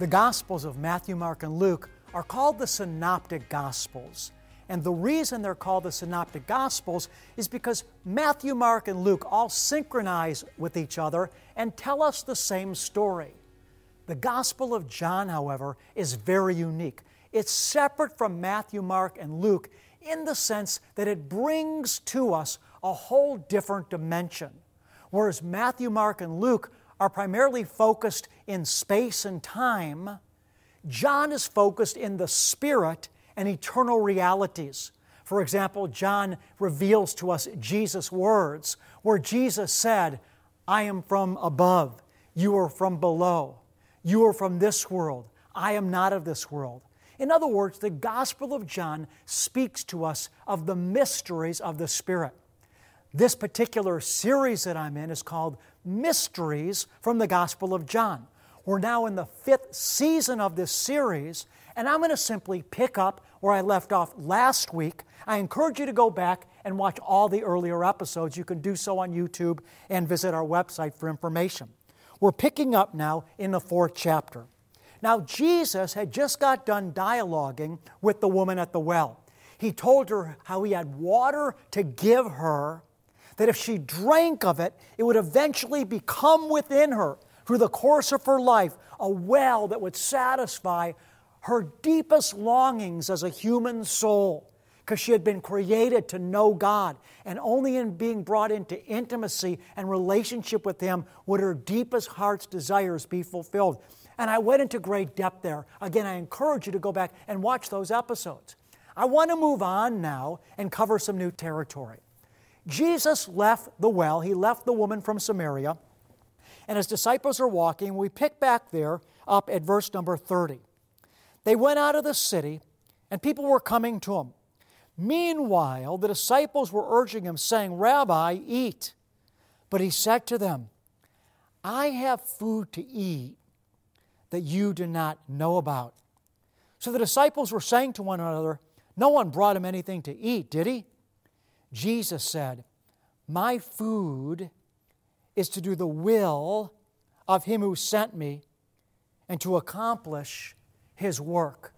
The Gospels of Matthew, Mark, and Luke are called the Synoptic Gospels. And the reason they're called the Synoptic Gospels is because Matthew, Mark, and Luke all synchronize with each other and tell us the same story. The Gospel of John, however, is very unique. It's separate from Matthew, Mark, and Luke in the sense that it brings to us a whole different dimension. Whereas Matthew, Mark, and Luke are primarily focused in space and time, John is focused in the spirit and eternal realities. For example, John reveals to us Jesus' words, where Jesus said, "I am from above, you are from below. You are from this world, I am not of this world." In other words, the Gospel of John speaks to us of the mysteries of the Spirit. This particular series that I'm in is called Mysteries from the Gospel of John. We're now in the 5th season of this series, and I'm going to simply pick up where I left off last week. I encourage you to go back and watch all the earlier episodes. You can do so on YouTube and visit our website for information. We're picking up now in the 4th chapter. Now, Jesus had just got done dialoguing with the woman at the well. He told her how he had water to give her, that if she drank of it, it would eventually become within her, through the course of her life, a well that would satisfy her deepest longings as a human soul, because she had been created to know God, and only in being brought into intimacy and relationship with Him would her deepest heart's desires be fulfilled. And I went into great depth there. Again, I encourage you to go back and watch those episodes. I want to move on now and cover some new territory. Jesus left the well. He left the woman from Samaria, and His disciples are walking. We pick back there up at verse number 30. They went out of the city, and people were coming to Him. Meanwhile, the disciples were urging Him, saying, "Rabbi, eat." But He said to them, "I have food to eat that you do not know about." So the disciples were saying to one another, "No one brought Him anything to eat, did He?" Jesus said, "My food is to do the will of Him who sent me and to accomplish His work."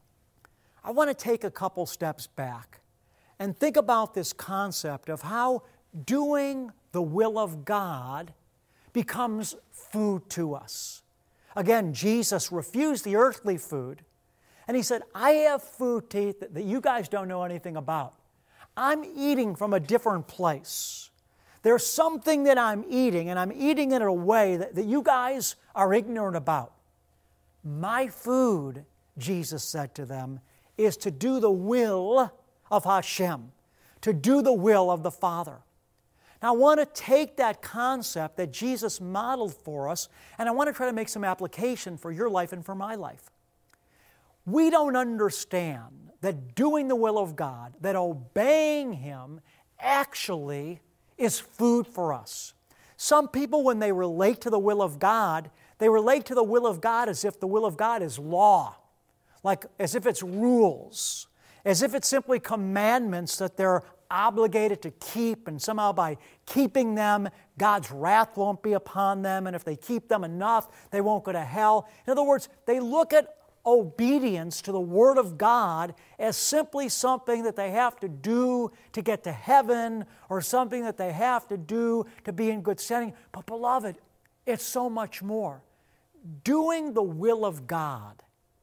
I want to take a couple steps back and think about this concept of how doing the will of God becomes food to us. Again, Jesus refused the earthly food, and He said, "I have food to eat that you guys don't know anything about. I'm eating from a different place. There's something that I'm eating, and I'm eating it in a way that you guys are ignorant about. My food," Jesus said to them, "is to do the will of Hashem, to do the will of the Father." Now, I want to take that concept that Jesus modeled for us, and I want to try to make some application for your life and for my life. We don't understand that doing the will of God, that obeying Him, actually is food for us. Some people, when they relate to the will of God, they relate to the will of God as if the will of God is law, like as if it's rules, as if it's simply commandments that they're obligated to keep, and somehow by keeping them, God's wrath won't be upon them, and if they keep them enough, they won't go to hell. In other words, they look at obedience to the Word of God as simply something that they have to do to get to heaven, or something that they have to do to be in good standing. But beloved, it's so much more. Doing the will of God,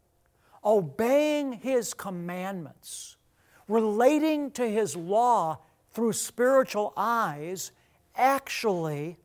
obeying His commandments, relating to His law through spiritual eyes, actually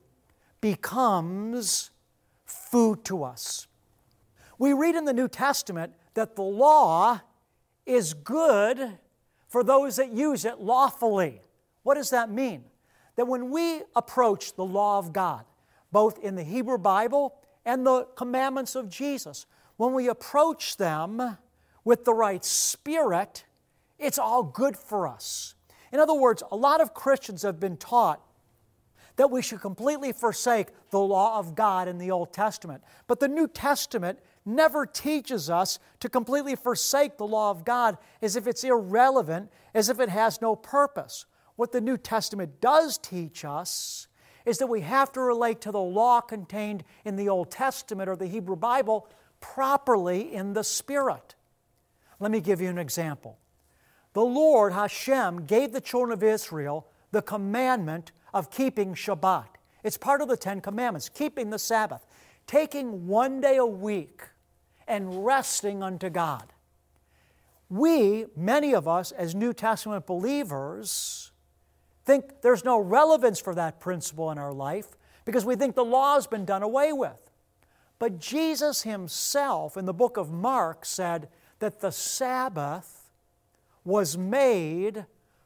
becomes food to us. We read in the New Testament that the law is good for those that use it lawfully. What does that mean? That when we approach the law of God, both in the Hebrew Bible and the commandments of Jesus, when we approach them with the right spirit, it's all good for us. In other words, a lot of Christians have been taught that we should completely forsake the law of God in the Old Testament. But the New Testament never teaches us to completely forsake the law of God as if it's irrelevant, as if it has no purpose. What the New Testament does teach us is that we have to relate to the law contained in the Old Testament or the Hebrew Bible properly in the Spirit. Let me give you an example. The Lord, Hashem, gave the children of Israel the commandment of keeping Shabbat. It's part of the Ten Commandments, keeping the Sabbath, taking one day a week and resting unto God. We, many of us, as New Testament believers, think there's no relevance for that principle in our life because we think the law has been done away with. But Jesus Himself, in the book of Mark, said that the Sabbath was made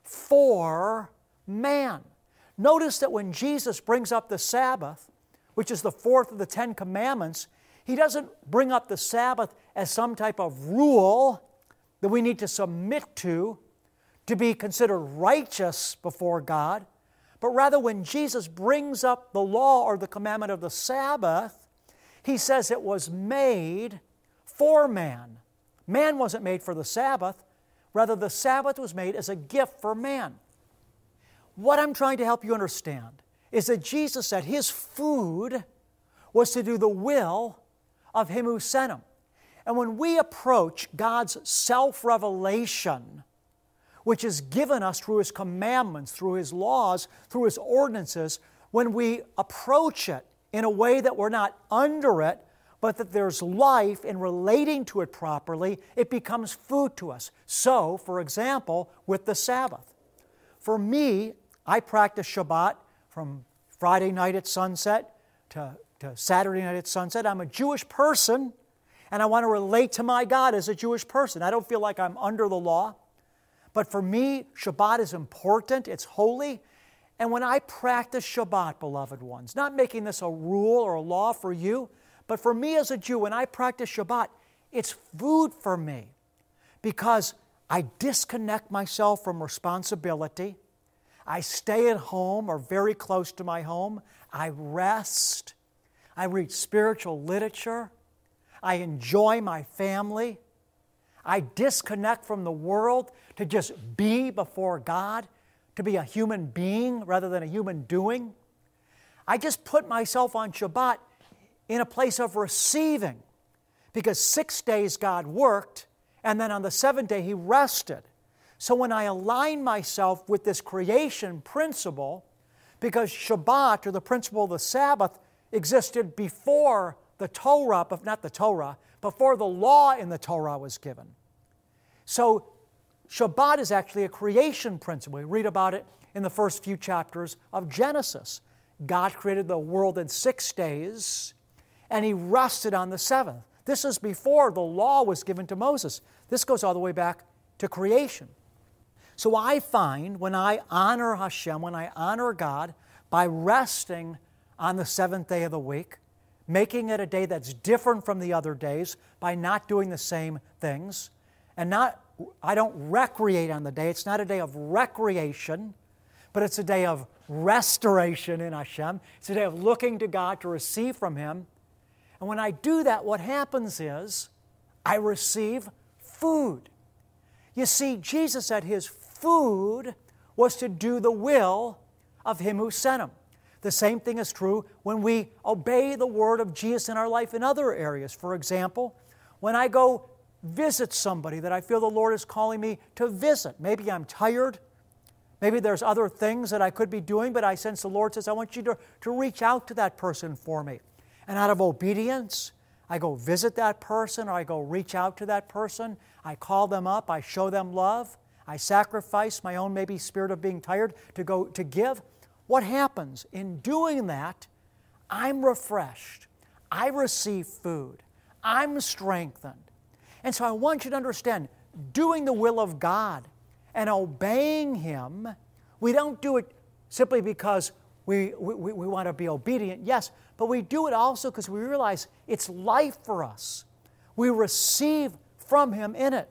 for man. Notice that when Jesus brings up the Sabbath, which is the fourth of the Ten Commandments, He doesn't bring up the Sabbath as some type of rule that we need to submit to be considered righteous before God, but rather when Jesus brings up the law or the commandment of the Sabbath, He says it was made for man. Man wasn't made for the Sabbath. Rather, the Sabbath was made as a gift for man. What I'm trying to help you understand is that Jesus said His food was to do the will of Him who sent Him. And when we approach God's self-revelation, which is given us through His commandments, through His laws, through His ordinances, when we approach it in a way that we're not under it, but that there's life in relating to it properly, it becomes food to us. So, for example, with the Sabbath. For me, I practice Shabbat from Friday night at sunset to Saturday night at sunset. I'm a Jewish person, and I want to relate to my God as a Jewish person. I don't feel like I'm under the law. But for me, Shabbat is important. It's holy. And when I practice Shabbat, beloved ones, not making this a rule or a law for you, but for me as a Jew, when I practice Shabbat, it's food for me because I disconnect myself from responsibility. I stay at home or very close to my home. I rest. I read spiritual literature. I enjoy my family. I disconnect from the world to just be before God, to be a human being rather than a human doing. I just put myself on Shabbat in a place of receiving because 6 days God worked and then on the seventh day He rested. So when I align myself with this creation principle, because Shabbat, or the principle of the Sabbath, existed before the Torah, but not the Torah, before the law in the Torah was given. So Shabbat is actually a creation principle. We read about it in the first few chapters of Genesis. God created the world in 6 days, and He rested on the seventh. This is before the law was given to Moses. This goes all the way back to creation. So I find when I honor Hashem, when I honor God by resting on the seventh day of the week, making it a day that's different from the other days by not doing the same things, and I don't recreate on the day. It's not a day of recreation, but it's a day of restoration in Hashem. It's a day of looking to God to receive from Him. And when I do that, what happens is I receive food. You see, Jesus said His food was to do the will of Him who sent Him. The same thing is true when we obey the word of Jesus in our life in other areas. For example, when I go visit somebody that I feel the Lord is calling me to visit. Maybe I'm tired. Maybe there's other things that I could be doing, but I sense the Lord says, I want you to reach out to that person for me. And out of obedience, I go visit that person or I go reach out to that person. I call them up. I show them love. I sacrifice my own maybe spirit of being tired to give. What happens? In doing that, I'm refreshed. I receive food. I'm strengthened. And so I want you to understand, doing the will of God and obeying Him, we don't do it simply because we want to be obedient, yes, but we do it also because we realize it's life for us. We receive from Him in it.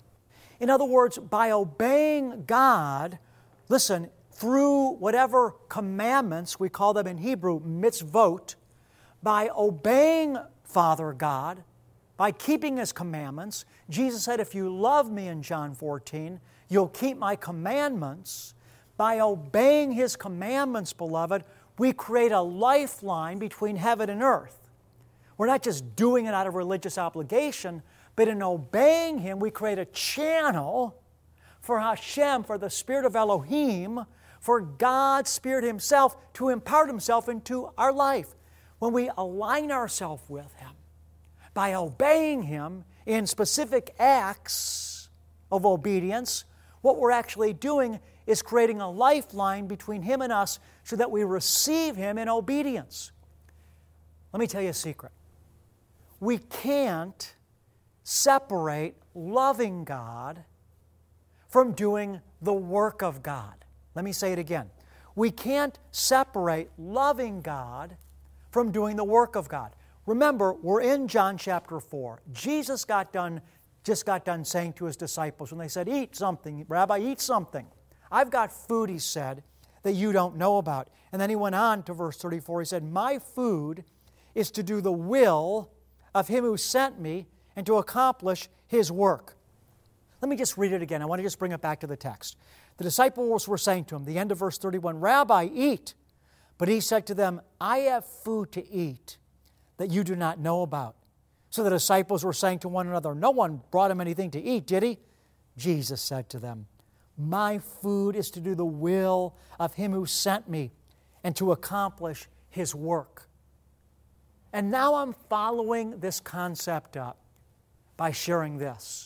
In other words, by obeying God, listen, through whatever commandments, we call them in Hebrew mitzvot, by obeying Father God, by keeping His commandments. Jesus said, if you love me in John 14, you'll keep my commandments. By obeying His commandments, beloved, we create a lifeline between heaven and earth. We're not just doing it out of religious obligation, but in obeying Him, we create a channel for Hashem, for the Spirit of Elohim, for God's Spirit Himself to impart Himself into our life. When we align ourselves with Him, by obeying Him in specific acts of obedience, what we're actually doing is creating a lifeline between Him and us so that we receive Him in obedience. Let me tell you a secret. We can't separate loving God from doing the work of God. Let me say it again. We can't separate loving God from doing the work of God. Remember, we're in John chapter 4. Jesus just got done saying to His disciples when they said, "Eat something, Rabbi, eat something. I've got food," He said, "that you don't know about." And then He went on to verse 34. He said, "My food is to do the will of Him who sent me and to accomplish His work." Let me just read it again. I want to just bring it back to the text. The disciples were saying to Him, the end of verse 31, "Rabbi, eat." But He said to them, "I have food to eat that you do not know about." So the disciples were saying to one another, "No one brought Him anything to eat, did He?" Jesus said to them, "My food is to do the will of Him who sent me and to accomplish His work." And now I'm following this concept up by sharing this.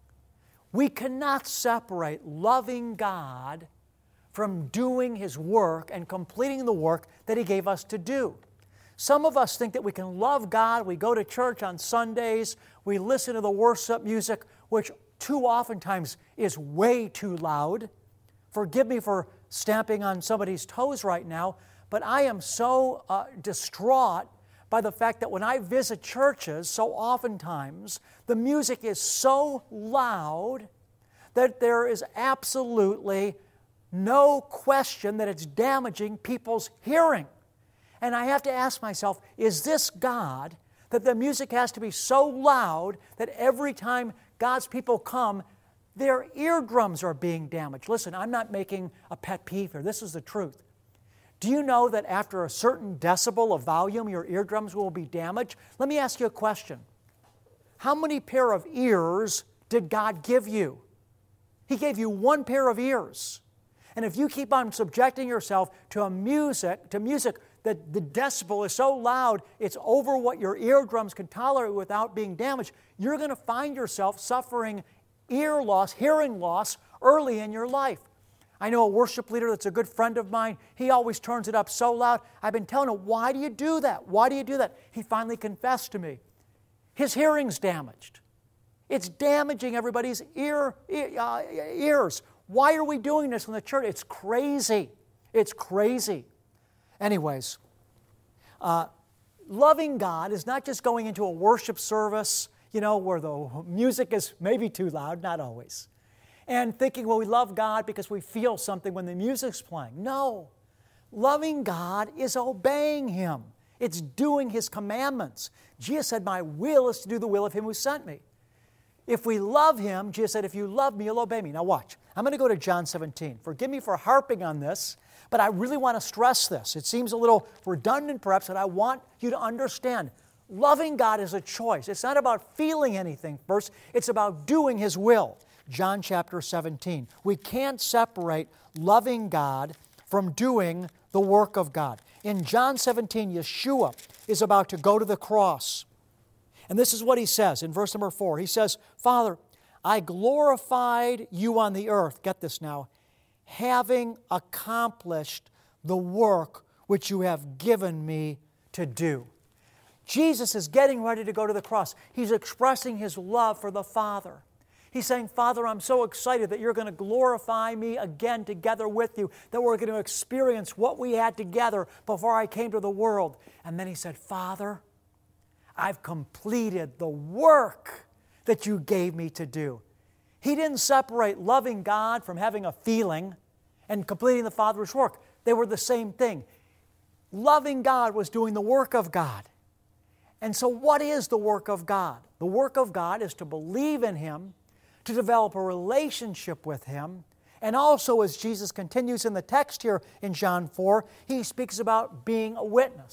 We cannot separate loving God from doing His work and completing the work that He gave us to do. Some of us think that we can love God. We go to church on Sundays. We listen to the worship music, which too oftentimes is way too loud. Forgive me for stamping on somebody's toes right now, but I am so distraught by the fact that when I visit churches, so oftentimes the music is so loud that there is absolutely no question that it's damaging people's hearing. And I have to ask myself, is this God that the music has to be so loud that every time God's people come, their eardrums are being damaged? Listen, I'm not making a pet peeve here. This is the truth. Do you know that after a certain decibel of volume, your eardrums will be damaged? Let me ask you a question. How many pair of ears did God give you? He gave you one pair of ears. And if you keep on subjecting yourself to music that the decibel is so loud, it's over what your eardrums can tolerate without being damaged, you're going to find yourself suffering ear loss, hearing loss early in your life. I know a worship leader that's a good friend of mine. He always turns it up so loud. I've been telling him, "Why do you do that? Why do you do that?" He finally confessed to me. His hearing's damaged. It's damaging everybody's ears. Why are we doing this in the church? It's crazy. It's crazy. Anyways, loving God is not just going into a worship service, where the music is maybe too loud, not always, and thinking, well, we love God because we feel something when the music's playing. No. Loving God is obeying Him. It's doing His commandments. Jesus said, "My will is to do the will of Him who sent me." If we love Him, Jesus said, "If you love me, you'll obey me." Now watch. I'm going to go to John 17. Forgive me for harping on this, but I really want to stress this. It seems a little redundant perhaps, but I want you to understand. Loving God is a choice. It's not about feeling anything first. It's about doing His will. John chapter 17. We can't separate loving God from doing the work of God. In John 17, Yeshua is about to go to the cross. And this is what He says in verse number 4. He says, "Father, I glorified you on the earth," get this now, "having accomplished the work which you have given me to do." Jesus is getting ready to go to the cross. He's expressing His love for the Father. He's saying, "Father, I'm so excited that you're going to glorify me again together with you, that we're going to experience what we had together before I came to the world." And then He said, "Father, I've completed the work that you gave me to do." He didn't separate loving God from having a feeling and completing the Father's work. They were the same thing. Loving God was doing the work of God. And so what is the work of God? The work of God is to believe in Him, to develop a relationship with Him, and also, as Jesus continues in the text here in John 4, He speaks about being a witness.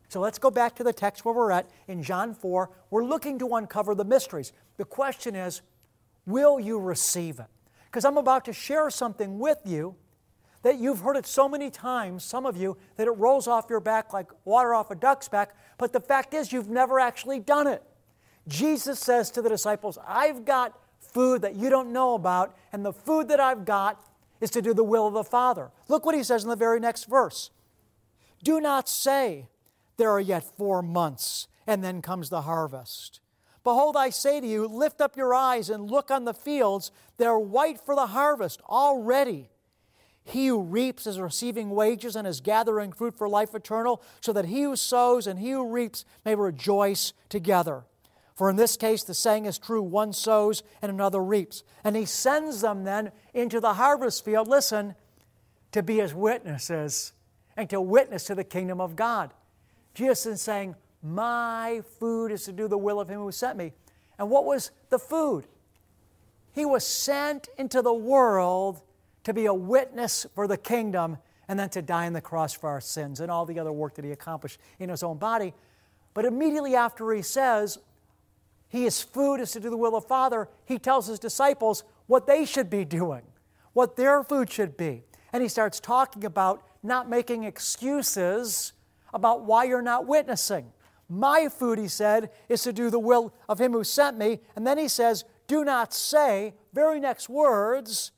So let's go back to the text where we're at in John 4. We're looking to uncover the mysteries. The question is, will you receive it? Because I'm about to share something with you that you've heard it so many times, some of you, that it rolls off your back like water off a duck's back, but the fact is you've never actually done it. Jesus says to the disciples, I've got food that you don't know about, and the food that I've got is to do the will of the Father. Look what he says in the very next verse. Do not say, there are yet 4 months, and then comes the harvest. Behold, I say to you, lift up your eyes and look on the fields. They are white for the harvest already. He who reaps is receiving wages and is gathering fruit for life eternal, so that he who sows and he who reaps may rejoice together. For in this case, the saying is true, one sows and another reaps. And he sends them then into the harvest field, listen, to be his witnesses and to witness to the kingdom of God. Jesus is saying, my food is to do the will of him who sent me. And what was the food? He was sent into the world to be a witness for the kingdom and then to die on the cross for our sins and all the other work that he accomplished in his own body. But immediately after he says, his food is to do the will of the Father, he tells his disciples what they should be doing, what their food should be. And he starts talking about not making excuses about why you're not witnessing. My food, he said, is to do the will of him who sent me. And then he says, do not say, very next words,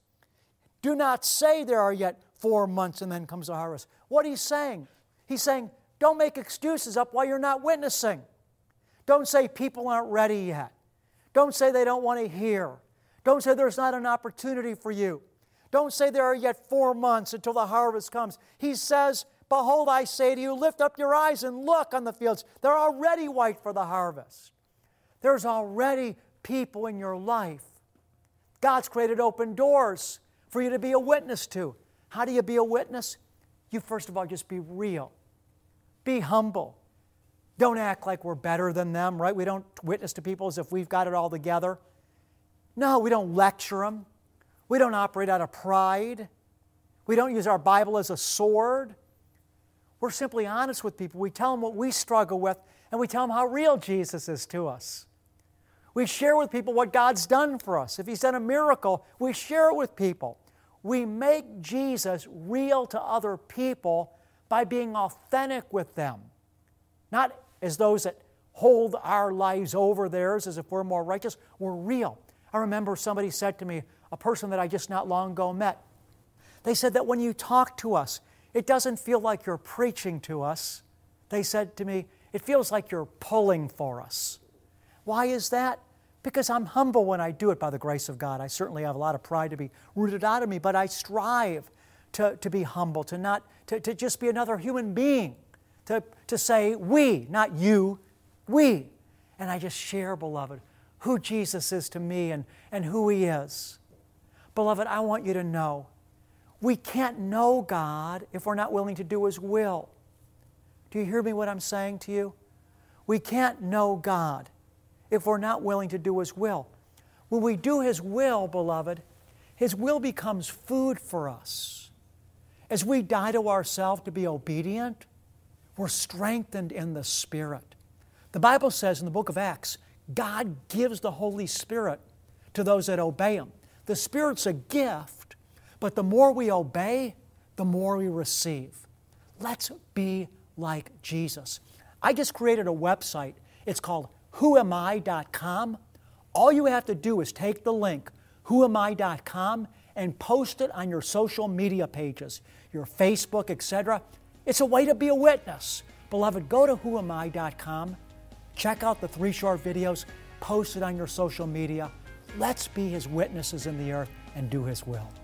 do not say there are yet 4 months and then comes the harvest. What he's saying? He's saying, don't make excuses up why you're not witnessing. Don't say people aren't ready yet. Don't say they don't want to hear. Don't say there's not an opportunity for you. Don't say there are yet 4 months until the harvest comes. He says, behold, I say to you, lift up your eyes and look on the fields. They're already white for the harvest. There's already people in your life. God's created open doors for you to be a witness to. How do you be a witness? You first of all just be real. Be humble. Don't act like we're better than them, right? We don't witness to people as if we've got it all together. No, we don't lecture them. We don't operate out of pride. We don't use our Bible as a sword. We're simply honest with people. We tell them what we struggle with, and we tell them how real Jesus is to us. We share with people what God's done for us. If He's done a miracle, we share it with people. We make Jesus real to other people by being authentic with them. Not as those that hold our lives over theirs as if we're more righteous. We're real. I remember somebody said to me, a person that I just not long ago met, they said that when you talk to us, it doesn't feel like you're preaching to us. They said to me, it feels like you're pulling for us. Why is that? Because I'm humble when I do it by the grace of God. I certainly have a lot of pride to be rooted out of me, but I strive to be humble, to just be another human being, to say we, not you, we. And I just share, beloved, who Jesus is to me and who He is. Beloved, I want you to know, we can't know God if we're not willing to do His will. Do you hear me what I'm saying to you? We can't know God if we're not willing to do His will. When we do His will, beloved, His will becomes food for us. As we die to ourselves to be obedient, we're strengthened in the Spirit. The Bible says in the book of Acts, God gives the Holy Spirit to those that obey Him. The Spirit's a gift, but the more we obey, the more we receive. Let's be like Jesus. I just created a website. It's called whoami.com. All you have to do is take the link, whoami.com, and post it on your social media pages, your Facebook, etc. It's a way to be a witness. Beloved, go to whoami.com, check out the 3 short videos, post it on your social media. Let's be His witnesses in the earth and do His will.